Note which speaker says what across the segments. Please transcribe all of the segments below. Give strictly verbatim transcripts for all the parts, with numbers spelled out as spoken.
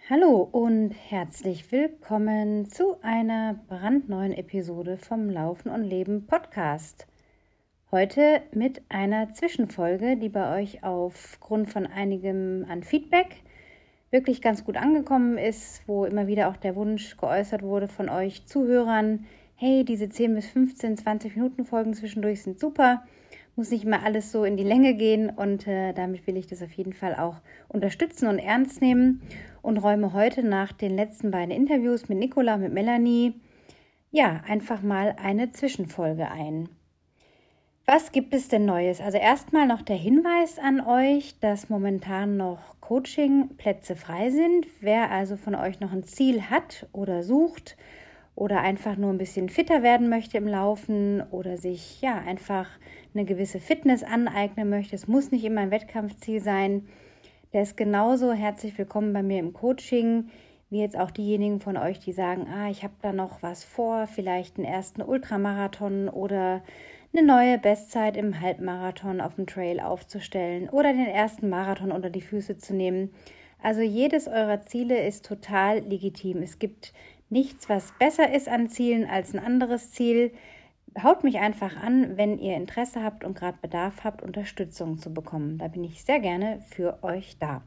Speaker 1: Hallo und herzlich willkommen zu einer brandneuen Episode vom Laufen und Leben Podcast. Heute mit einer Zwischenfolge, die bei euch aufgrund von einigem an Feedback wirklich ganz gut angekommen ist, wo immer wieder auch der Wunsch geäußert wurde von euch Zuhörern, hey, diese zehn bis fünfzehn, zwanzig Minuten Folgen zwischendurch sind super, muss nicht immer alles so in die Länge gehen und äh, damit will ich das auf jeden Fall auch unterstützen und ernst nehmen und räume heute nach den letzten beiden Interviews mit Nicola und mit Melanie ja einfach mal eine Zwischenfolge ein. Was gibt es denn Neues? Also erstmal noch der Hinweis an euch, dass momentan noch Coaching-Plätze frei sind. Wer also von euch noch ein Ziel hat oder sucht oder einfach nur ein bisschen fitter werden möchte im Laufen oder sich ja einfach eine gewisse Fitness aneignen möchte, es muss nicht immer ein Wettkampfziel sein, der ist genauso herzlich willkommen bei mir im Coaching, wie jetzt auch diejenigen von euch, die sagen, ah, ich habe da noch was vor, vielleicht einen ersten Ultramarathon oder eine neue Bestzeit im Halbmarathon auf dem Trail aufzustellen oder den ersten Marathon unter die Füße zu nehmen. Also jedes eurer Ziele ist total legitim. Es gibt nichts, was besser ist an Zielen als ein anderes Ziel. Haut mich einfach an, wenn ihr Interesse habt und gerade Bedarf habt, Unterstützung zu bekommen. Da bin ich sehr gerne für euch da.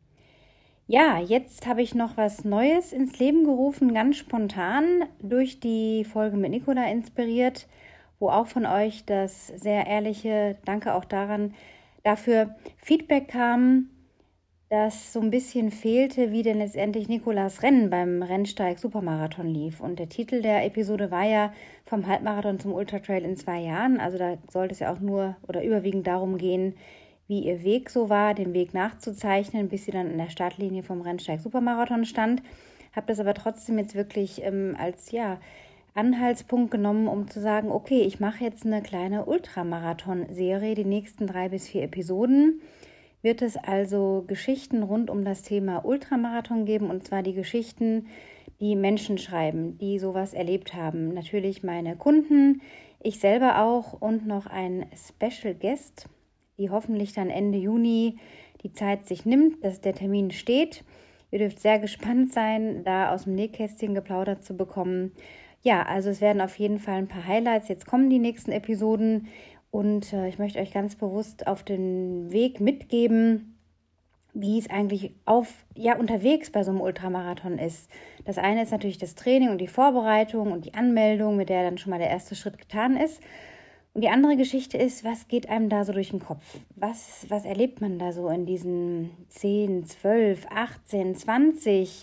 Speaker 1: Ja, jetzt habe ich noch was Neues ins Leben gerufen, ganz spontan durch die Folge mit Nicola inspiriert, wo auch von euch das sehr ehrliche, danke auch daran, dafür Feedback kam, dass so ein bisschen fehlte, wie denn letztendlich Nicolas Rennen beim Rennsteig Supermarathon lief. Und der Titel der Episode war ja vom Halbmarathon zum Ultratrail in zwei Jahren. Also da sollte es ja auch nur oder überwiegend darum gehen, wie ihr Weg so war, den Weg nachzuzeichnen, bis sie dann an der Startlinie vom Rennsteig Supermarathon stand. Habe das aber trotzdem jetzt wirklich ähm, als ja Anhaltspunkt genommen, um zu sagen, okay, ich mache jetzt eine kleine Ultramarathon-Serie, die nächsten drei bis vier Episoden. Wird es also Geschichten rund um das Thema Ultramarathon geben, und zwar die Geschichten, die Menschen schreiben, die sowas erlebt haben. Natürlich meine Kunden, ich selber auch und noch ein Special Guest, die hoffentlich dann Ende Juni die Zeit sich nimmt, dass der Termin steht. Ihr dürft sehr gespannt sein, da aus dem Nähkästchen geplaudert zu bekommen. Ja, also es werden auf jeden Fall ein paar Highlights. Jetzt kommen die nächsten Episoden. Und äh, ich möchte euch ganz bewusst auf den Weg mitgeben, wie es eigentlich auf, ja, unterwegs bei so einem Ultramarathon ist. Das eine ist natürlich das Training und die Vorbereitung und die Anmeldung, mit der dann schon mal der erste Schritt getan ist. Und die andere Geschichte ist, was geht einem da so durch den Kopf? Was, was erlebt man da so in diesen zehn, zwölf, achtzehn, zwanzig,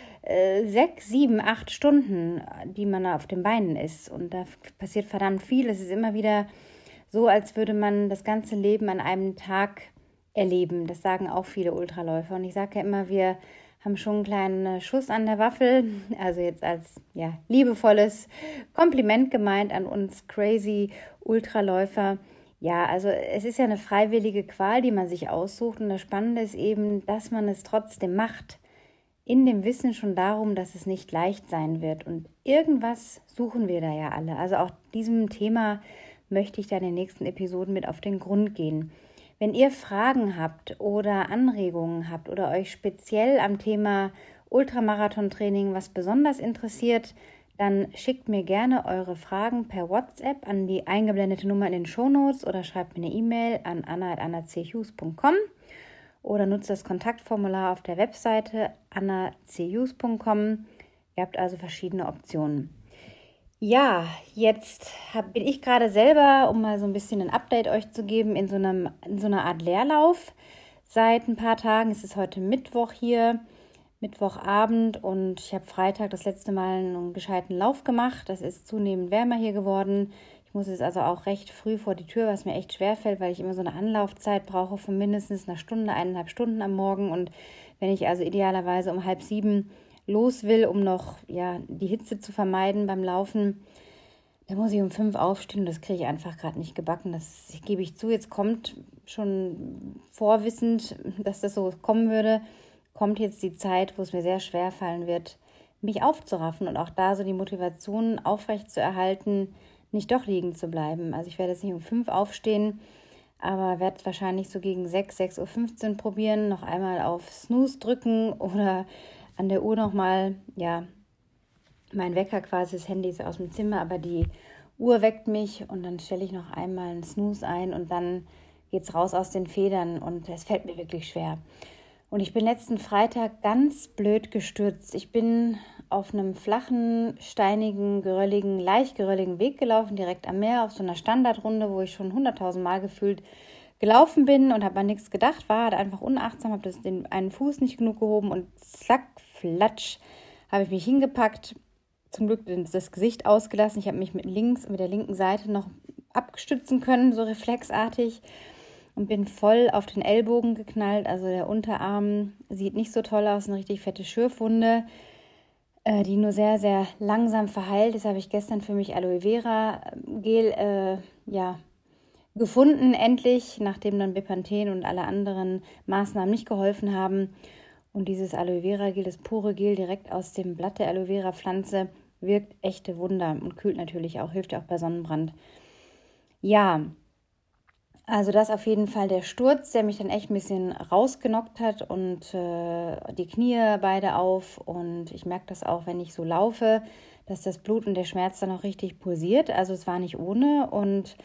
Speaker 1: sechs, sieben, acht Stunden, die man da auf den Beinen ist? Und da passiert verdammt viel. Es ist immer wieder so, als würde man das ganze Leben an einem Tag erleben. Das sagen auch viele Ultraläufer. Und ich sage ja immer, wir haben schon einen kleinen Schuss an der Waffel. Also jetzt als ja, liebevolles Kompliment gemeint an uns crazy Ultraläufer. Ja, also es ist ja eine freiwillige Qual, die man sich aussucht. Und das Spannende ist eben, dass man es trotzdem macht. In dem Wissen schon darum, dass es nicht leicht sein wird. Und irgendwas suchen wir da ja alle. Also auch diesem Thema möchte ich dann in den nächsten Episoden mit auf den Grund gehen. Wenn ihr Fragen habt oder Anregungen habt oder euch speziell am Thema Ultramarathon-Training was besonders interessiert, dann schickt mir gerne eure Fragen per WhatsApp an die eingeblendete Nummer in den Shownotes oder schreibt mir eine E-Mail an anna at anna c hughes punkt com oder nutzt das Kontaktformular auf der Webseite anna c hughes punkt com. Ihr habt also verschiedene Optionen. Ja, jetzt hab, bin ich gerade selber, um mal so ein bisschen ein Update euch zu geben, in so, einem, in so einer Art Leerlauf. Seit ein paar Tagen, es ist heute Mittwoch hier, Mittwochabend, und ich habe Freitag das letzte Mal einen gescheiten Lauf gemacht. Das ist zunehmend wärmer hier geworden. Ich muss jetzt also auch recht früh vor die Tür, was mir echt schwerfällt, weil ich immer so eine Anlaufzeit brauche von mindestens einer Stunde, eineinhalb Stunden am Morgen. Und wenn ich also idealerweise um halb sieben los will, um noch ja, die Hitze zu vermeiden beim Laufen, da muss ich um fünf aufstehen und das kriege ich einfach gerade nicht gebacken. Das gebe ich zu. Jetzt kommt schon vorwissend, dass das so kommen würde, kommt jetzt die Zeit, wo es mir sehr schwer fallen wird, mich aufzuraffen und auch da so die Motivation aufrecht zu erhalten, nicht doch liegen zu bleiben. Also ich werde jetzt nicht um fünf aufstehen, aber werde es wahrscheinlich so gegen sechs, sechs Uhr fünfzehn probieren, noch einmal auf Snooze drücken oder an der Uhr nochmal, ja, mein Wecker quasi, das Handy ist aus dem Zimmer, aber die Uhr weckt mich und dann stelle ich noch einmal einen Snooze ein und dann geht's raus aus den Federn und es fällt mir wirklich schwer. Und ich bin letzten Freitag ganz blöd gestürzt. Ich bin auf einem flachen, steinigen, gerölligen, leicht gerölligen Weg gelaufen, direkt am Meer, auf so einer Standardrunde, wo ich schon hunderttausend Mal gefühlt gelaufen bin und habe an nichts gedacht, war einfach unachtsam, habe das den einen Fuß nicht genug gehoben und zack, flatsch, habe ich mich hingepackt. Zum Glück das Gesicht ausgelassen. Ich habe mich mit links, mit der linken Seite noch abstützen können, so reflexartig, und bin voll auf den Ellbogen geknallt. Also der Unterarm sieht nicht so toll aus, eine richtig fette Schürfwunde, äh, die nur sehr, sehr langsam verheilt. Das habe ich gestern für mich Aloe Vera Gel äh, ja, gefunden, endlich, nachdem dann Bepanthen und alle anderen Maßnahmen nicht geholfen haben. Und dieses Aloe Vera Gel, das pure Gel direkt aus dem Blatt der Aloe Vera Pflanze, wirkt echte Wunder und kühlt natürlich auch, hilft ja auch bei Sonnenbrand. Ja, also das auf jeden Fall der Sturz, der mich dann echt ein bisschen rausgenockt hat und äh, die Knie beide auf. Und ich merke das auch, wenn ich so laufe, dass das Blut und der Schmerz dann auch richtig pulsiert. Also es war nicht ohne. Und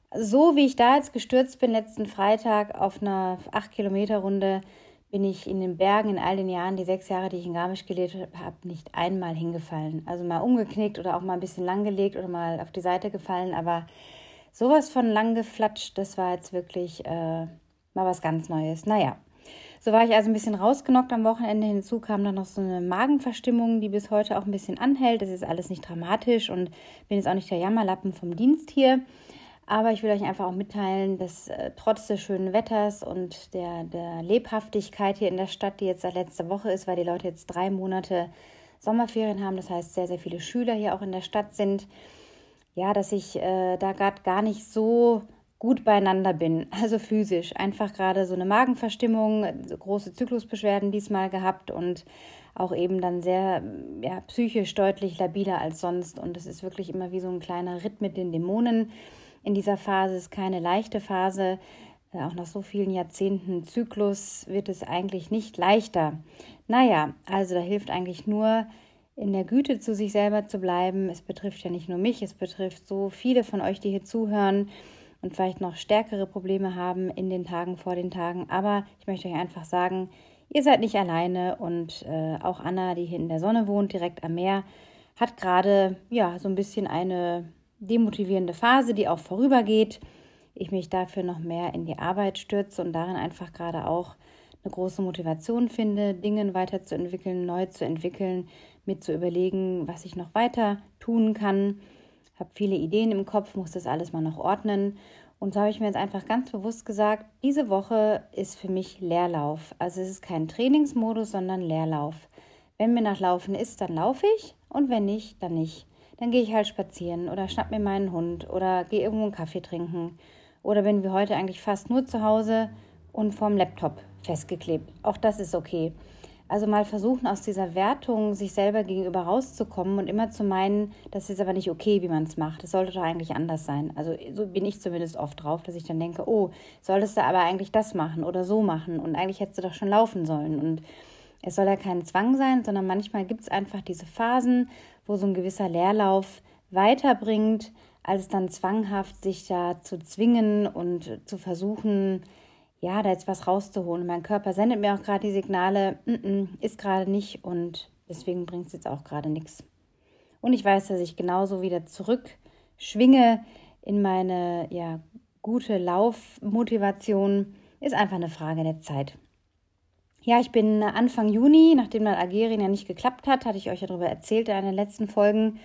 Speaker 1: so wie ich da jetzt gestürzt bin, letzten Freitag auf einer acht Kilometer Runde, bin ich in den Bergen in all den Jahren, die sechs Jahre, die ich in Garmisch gelebt habe, nicht einmal hingefallen. Also mal umgeknickt oder auch mal ein bisschen langgelegt oder mal auf die Seite gefallen. Aber sowas von lang geflatscht, das war jetzt wirklich äh, mal was ganz Neues. Naja, so war ich also ein bisschen rausgenockt am Wochenende. Hinzu kam dann noch so eine Magenverstimmung, die bis heute auch ein bisschen anhält. Das ist alles nicht dramatisch und bin jetzt auch nicht der Jammerlappen vom Dienst hier. Aber ich will euch einfach auch mitteilen, dass äh, trotz des schönen Wetters und der, der Lebhaftigkeit hier in der Stadt, die jetzt seit letzter Woche ist, weil die Leute jetzt drei Monate Sommerferien haben, das heißt sehr, sehr viele Schüler hier auch in der Stadt sind, ja, dass ich äh, da gerade gar nicht so gut beieinander bin, also physisch. Einfach gerade so eine Magenverstimmung, so große Zyklusbeschwerden diesmal gehabt und auch eben dann sehr ja, psychisch deutlich labiler als sonst. Und es ist wirklich immer wie so ein kleiner Ritt mit den Dämonen. In dieser Phase ist keine leichte Phase. Auch nach so vielen Jahrzehnten Zyklus wird es eigentlich nicht leichter. Naja, also da hilft eigentlich nur, in der Güte zu sich selber zu bleiben. Es betrifft ja nicht nur mich, es betrifft so viele von euch, die hier zuhören und vielleicht noch stärkere Probleme haben in den Tagen vor den Tagen. Aber ich möchte euch einfach sagen, ihr seid nicht alleine und äh, auch Anna, die hier in der Sonne wohnt, direkt am Meer, hat gerade ja so ein bisschen eine demotivierende Phase, die auch vorübergeht. Ich mich dafür noch mehr in die Arbeit stürze und darin einfach gerade auch eine große Motivation finde, Dinge weiterzuentwickeln, neu zu entwickeln, mir zu überlegen, was ich noch weiter tun kann. Ich habe viele Ideen im Kopf, muss das alles mal noch ordnen. Und so habe ich mir jetzt einfach ganz bewusst gesagt, diese Woche ist für mich Leerlauf. Also es ist kein Trainingsmodus, sondern Leerlauf. Wenn mir nach Laufen ist, dann laufe ich und wenn nicht, dann nicht. Dann gehe ich halt spazieren oder schnapp mir meinen Hund oder gehe irgendwo einen Kaffee trinken. Oder bin wie heute eigentlich fast nur zu Hause und vorm Laptop festgeklebt. Auch das ist okay. Also mal versuchen, aus dieser Wertung sich selber gegenüber rauszukommen und immer zu meinen, das ist aber nicht okay, wie man es macht. Das sollte doch eigentlich anders sein. Also so bin ich zumindest oft drauf, dass ich dann denke, oh, solltest du aber eigentlich das machen oder so machen und eigentlich hättest du doch schon laufen sollen. Und es soll ja kein Zwang sein, sondern manchmal gibt es einfach diese Phasen, wo so ein gewisser Leerlauf weiterbringt, als dann zwanghaft sich da zu zwingen und zu versuchen, ja, da jetzt was rauszuholen. Mein Körper sendet mir auch gerade die Signale, N-n, ist gerade nicht und deswegen bringt es jetzt auch gerade nichts. Und ich weiß, dass ich genauso wieder zurückschwinge in meine ja, gute Laufmotivation. Ist einfach eine Frage der Zeit. Ja, ich bin Anfang Juni, nachdem dann Algerien ja nicht geklappt hat, hatte ich euch ja darüber erzählt in den letzten Folgen,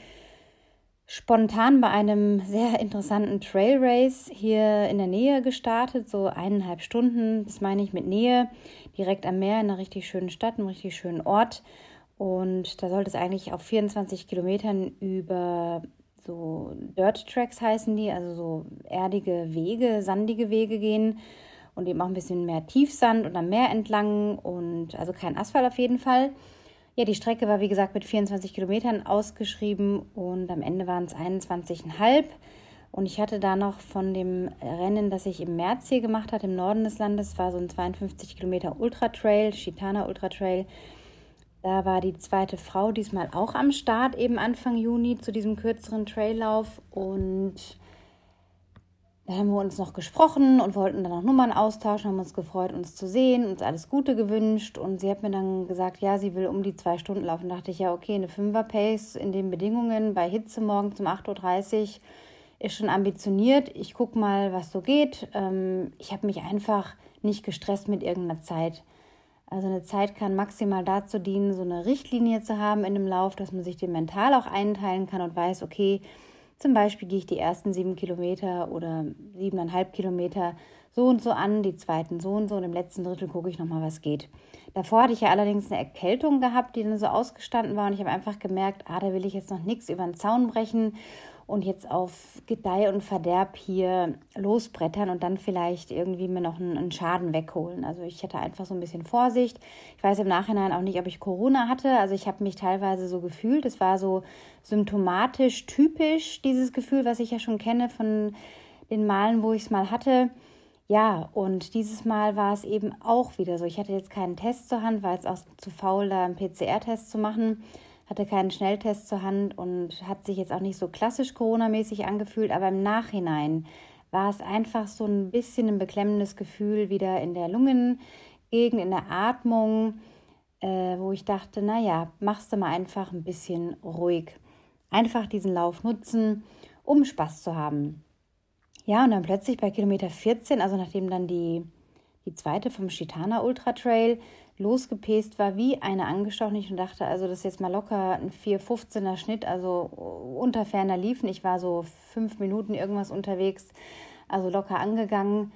Speaker 1: spontan bei einem sehr interessanten Trail Race hier in der Nähe gestartet, so eineinhalb Stunden, das meine ich mit Nähe, direkt am Meer in einer richtig schönen Stadt, einem richtig schönen Ort. Und da sollte es eigentlich auf vierundzwanzig Kilometern über so Dirt Tracks heißen die, also so erdige Wege, sandige Wege gehen und eben auch ein bisschen mehr Tiefsand und am Meer entlang und also kein Asphalt auf jeden Fall. Ja, die Strecke war wie gesagt mit vierundzwanzig Kilometern ausgeschrieben und am Ende waren es einundzwanzig Komma fünf. Und ich hatte da noch von dem Rennen, das ich im März hier gemacht habe, im Norden des Landes, war so ein zweiundfünfzig Kilometer Ultra Trail, Chitana Ultra Trail. Da war die zweite Frau diesmal auch am Start, eben Anfang Juni zu diesem kürzeren Traillauf. Und da haben wir uns noch gesprochen und wollten dann noch Nummern austauschen, haben uns gefreut, uns zu sehen, uns alles Gute gewünscht. Und sie hat mir dann gesagt, ja, sie will um die zwei Stunden laufen. Da dachte ich, ja, okay, eine Fünfer-Pace in den Bedingungen bei Hitze morgens um acht Uhr dreißig ist schon ambitioniert. Ich gucke mal, was so geht. Ähm, ich habe mich einfach nicht gestresst mit irgendeiner Zeit. Also eine Zeit kann maximal dazu dienen, so eine Richtlinie zu haben in dem Lauf, dass man sich den mental auch einteilen kann und weiß, okay, zum Beispiel gehe ich die ersten sieben Kilometer oder siebeneinhalb Kilometer so und so an, die zweiten so und so und im letzten Drittel gucke ich nochmal, was geht. Davor hatte ich ja allerdings eine Erkältung gehabt, die dann so ausgestanden war und ich habe einfach gemerkt, ah, da will ich jetzt noch nichts über den Zaun brechen und jetzt auf Gedeih und Verderb hier losbrettern und dann vielleicht irgendwie mir noch einen, einen Schaden wegholen. Also ich hatte einfach so ein bisschen Vorsicht. Ich weiß im Nachhinein auch nicht, ob ich Corona hatte. Also ich habe mich teilweise so gefühlt. Es war so symptomatisch typisch, dieses Gefühl, was ich ja schon kenne von den Malen, wo ich es mal hatte. Ja, und dieses Mal war es eben auch wieder so. Ich hatte jetzt keinen Test zur Hand, war jetzt auch zu faul, da einen P C R-Test zu machen. Hatte keinen Schnelltest zur Hand und hat sich jetzt auch nicht so klassisch Corona-mäßig angefühlt, aber im Nachhinein war es einfach so ein bisschen ein beklemmendes Gefühl wieder in der Lungengegend, in der Atmung, äh, wo ich dachte, naja, machst du mal einfach ein bisschen ruhig. Einfach diesen Lauf nutzen, um Spaß zu haben. Ja, und dann plötzlich bei Kilometer vierzehn, also nachdem dann die, die zweite vom Chitana Ultra Trail losgepest war, wie eine angestochen. Ich dachte, also das ist jetzt mal locker ein vier fünfzehner Schnitt, also unter ferner liefen. Ich war so fünf Minuten irgendwas unterwegs, also locker angegangen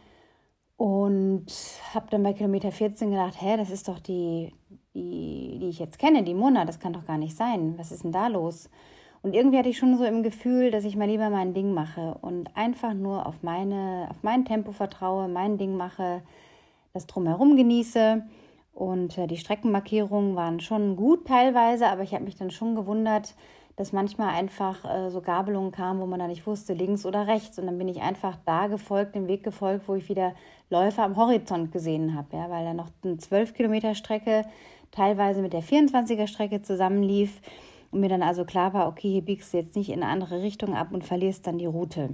Speaker 1: und habe dann bei Kilometer vierzehn gedacht, hä, das ist doch die, die, die ich jetzt kenne, die Mona, das kann doch gar nicht sein. Was ist denn da los? Und irgendwie hatte ich schon so im Gefühl, dass ich mal lieber mein Ding mache und einfach nur auf, meine, auf mein Tempo vertraue, mein Ding mache, das Drumherum genieße. Und äh, die Streckenmarkierungen waren schon gut teilweise, aber ich habe mich dann schon gewundert, dass manchmal einfach äh, so Gabelungen kamen, wo man dann nicht wusste, links oder rechts. Und dann bin ich einfach da gefolgt, dem Weg gefolgt, wo ich wieder Läufer am Horizont gesehen habe, ja, weil da noch eine zwölf Kilometer Strecke teilweise mit der vierundzwanziger Strecke zusammenlief und mir dann also klar war, okay, hier biegst du jetzt nicht in eine andere Richtung ab und verlierst dann die Route.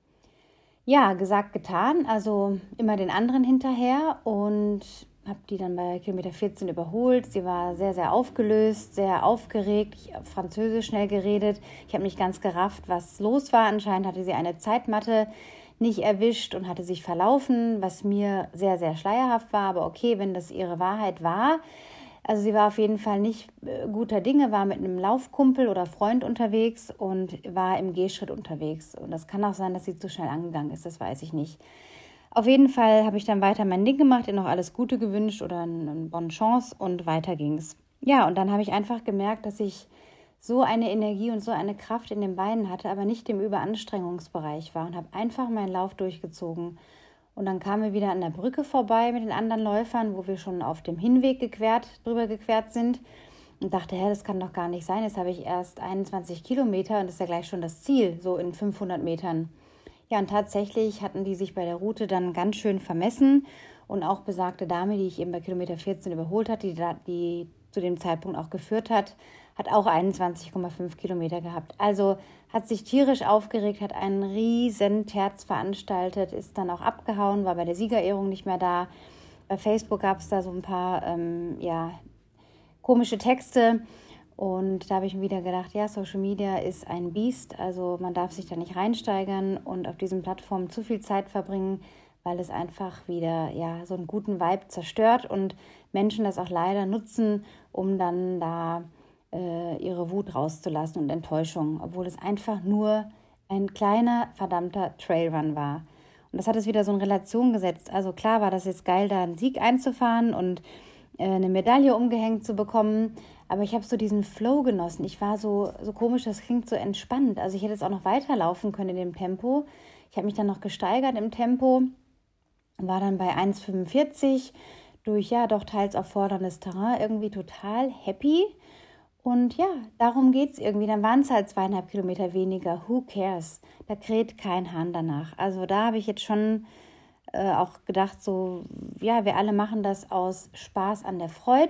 Speaker 1: Ja, gesagt, getan, also immer den anderen hinterher und habe die dann bei Kilometer vierzehn überholt. Sie war sehr, sehr aufgelöst, sehr aufgeregt. Ich habe Französisch schnell geredet. Ich habe nicht ganz gerafft, was los war. Anscheinend hatte sie eine Zeitmatte nicht erwischt und hatte sich verlaufen, was mir sehr, sehr schleierhaft war. Aber okay, wenn das ihre Wahrheit war. Also sie war auf jeden Fall nicht guter Dinge, war mit einem Laufkumpel oder Freund unterwegs und war im Gehschritt unterwegs. Und das kann auch sein, dass sie zu schnell angegangen ist, das weiß ich nicht. Auf jeden Fall habe ich dann weiter mein Ding gemacht, ihr noch alles Gute gewünscht oder eine bonne Chance und weiter ging's. Ja, und dann habe ich einfach gemerkt, dass ich so eine Energie und so eine Kraft in den Beinen hatte, aber nicht im Überanstrengungsbereich war und habe einfach meinen Lauf durchgezogen. Und dann kamen wir wieder an der Brücke vorbei mit den anderen Läufern, wo wir schon auf dem Hinweg gequert, drüber gequert sind und dachte, hä, das kann doch gar nicht sein. Jetzt habe ich erst einundzwanzig Kilometer und das ist ja gleich schon das Ziel, so in fünfhundert Metern. Ja, und tatsächlich hatten die sich bei der Route dann ganz schön vermessen und auch besagte Dame, die ich eben bei Kilometer vierzehn überholt hatte, die, die zu dem Zeitpunkt auch geführt hat, hat auch einundzwanzig Komma fünf Kilometer gehabt. Also hat sich tierisch aufgeregt, hat einen riesen Terz veranstaltet, ist dann auch abgehauen, war bei der Siegerehrung nicht mehr da. Bei Facebook gab es da so ein paar ähm, ja, komische Texte. Und da habe ich mir wieder gedacht, ja, Social Media ist ein Biest, also man darf sich da nicht reinsteigern und auf diesen Plattformen zu viel Zeit verbringen, weil es einfach wieder ja so einen guten Vibe zerstört und Menschen das auch leider nutzen, um dann da äh, ihre Wut rauszulassen und Enttäuschung, obwohl es einfach nur ein kleiner, verdammter Trailrun war. Und das hat es wieder so in Relation gesetzt. Also klar war das jetzt geil, da einen Sieg einzufahren und äh, eine Medaille umgehängt zu bekommen, aber ich habe so diesen Flow genossen. Ich war so, so komisch, das klingt so entspannt. Also ich hätte jetzt auch noch weiterlaufen können in dem Tempo. Ich habe mich dann noch gesteigert im Tempo, war dann bei eins Komma fünfundvierzig durch ja doch teils aufforderndes Terrain irgendwie total happy. Und ja, darum geht es irgendwie. Dann waren es halt zweieinhalb Kilometer weniger. Who cares? Da kräht kein Hahn danach. Also da habe ich jetzt schon äh, auch gedacht, so, ja, wir alle machen das aus Spaß an der Freude.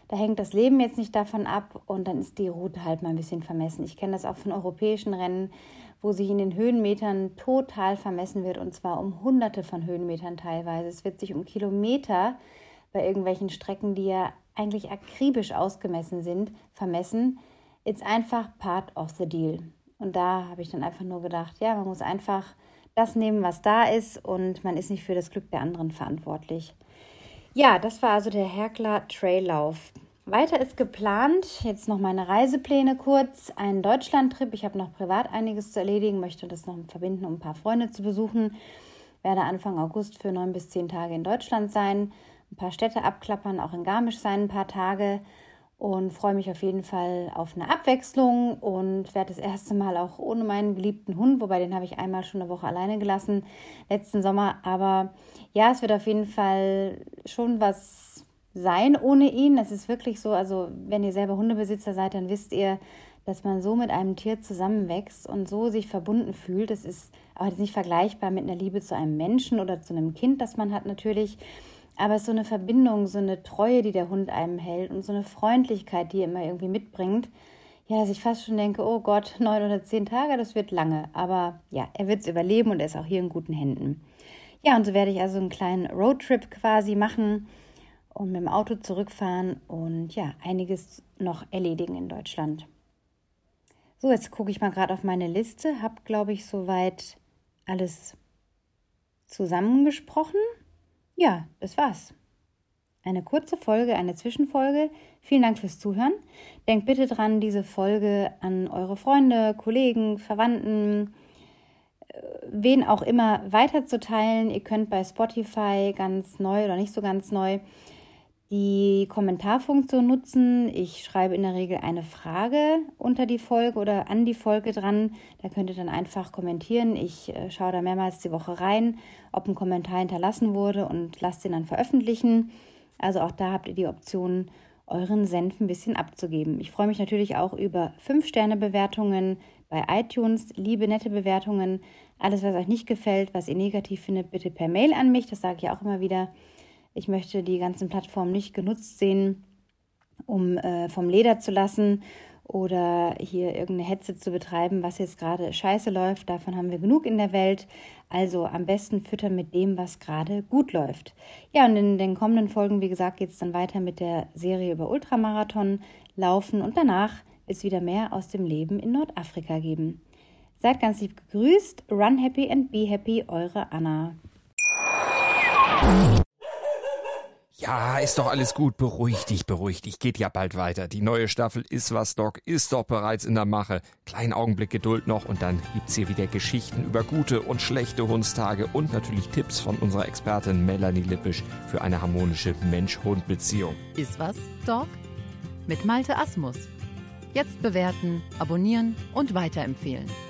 Speaker 1: Da hängt das Leben jetzt nicht davon ab und dann ist die Route halt mal ein bisschen vermessen. Ich kenne das auch von europäischen Rennen, wo sich in den Höhenmetern total vermessen wird und zwar um Hunderte von Höhenmetern teilweise. Es wird sich um Kilometer bei irgendwelchen Strecken, die ja eigentlich akribisch ausgemessen sind, vermessen. It's einfach part of the deal. Und da habe ich dann einfach nur gedacht, ja, man muss einfach das nehmen, was da ist und man ist nicht für das Glück der anderen verantwortlich. Ja, das war also der Herkler Traillauf. Weiter ist geplant, jetzt noch meine Reisepläne kurz, ein Deutschlandtrip. Ich habe noch privat einiges zu erledigen, möchte das noch verbinden, um ein paar Freunde zu besuchen. Werde Anfang August für neun bis zehn Tage in Deutschland sein, ein paar Städte abklappern, auch in Garmisch sein, ein paar Tage und freue mich auf jeden Fall auf eine Abwechslung und werde das erste Mal auch ohne meinen geliebten Hund, wobei den habe ich einmal schon eine Woche alleine gelassen, letzten Sommer. Aber ja, es wird auf jeden Fall schon was sein ohne ihn. Es ist wirklich so, also wenn ihr selber Hundebesitzer seid, dann wisst ihr, dass man so mit einem Tier zusammenwächst und so sich verbunden fühlt. Das ist auch jetzt nicht vergleichbar mit einer Liebe zu einem Menschen oder zu einem Kind, das man hat natürlich. Aber es ist so eine Verbindung, so eine Treue, die der Hund einem hält und so eine Freundlichkeit, die er immer irgendwie mitbringt. Ja, dass ich fast schon denke, oh Gott, neun oder zehn Tage, das wird lange. Aber ja, er wird es überleben und er ist auch hier in guten Händen. Ja, und so werde ich also einen kleinen Roadtrip quasi machen und mit dem Auto zurückfahren und ja, einiges noch erledigen in Deutschland. So, jetzt gucke ich mal gerade auf meine Liste. Habe, glaube ich, soweit alles zusammengesprochen. Ja, das war's. Eine kurze Folge, eine Zwischenfolge. Vielen Dank fürs Zuhören. Denkt bitte dran, diese Folge an eure Freunde, Kollegen, Verwandten, wen auch immer weiterzuteilen. Ihr könnt bei Spotify ganz neu oder nicht so ganz neu die Kommentarfunktion nutzen. Ich schreibe in der Regel eine Frage unter die Folge oder an die Folge dran. Da könnt ihr dann einfach kommentieren. Ich äh, schaue da mehrmals die Woche rein, ob ein Kommentar hinterlassen wurde und lasst den dann veröffentlichen. Also auch da habt ihr die Option, euren Senf ein bisschen abzugeben. Ich freue mich natürlich auch über fünf Sterne Bewertungen bei iTunes, liebe, nette Bewertungen. Alles, was euch nicht gefällt, was ihr negativ findet, bitte per Mail an mich. Das sage ich auch immer wieder. Ich möchte die ganzen Plattformen nicht genutzt sehen, um äh, vom Leder zu lassen oder hier irgendeine Hetze zu betreiben, was jetzt gerade scheiße läuft. Davon haben wir genug in der Welt. Also am besten füttern mit dem, was gerade gut läuft. Ja, und in den kommenden Folgen, wie gesagt, geht es dann weiter mit der Serie über Ultramarathon, Laufen und danach wird es wieder mehr aus dem Leben in Nordafrika geben. Seid ganz lieb gegrüßt. Run happy and be happy, eure Anna.
Speaker 2: Ja, ist doch alles gut. Beruhig dich, beruhig dich. Geht ja bald weiter. Die neue Staffel Ist was, Doc ist doch bereits in der Mache. Kleinen Augenblick Geduld noch und dann gibt's hier wieder Geschichten über gute und schlechte Hundstage und natürlich Tipps von unserer Expertin Melanie Lippisch für eine harmonische Mensch-Hund-Beziehung.
Speaker 3: Ist was, Doc? Mit Malte Asmus. Jetzt bewerten, abonnieren und weiterempfehlen.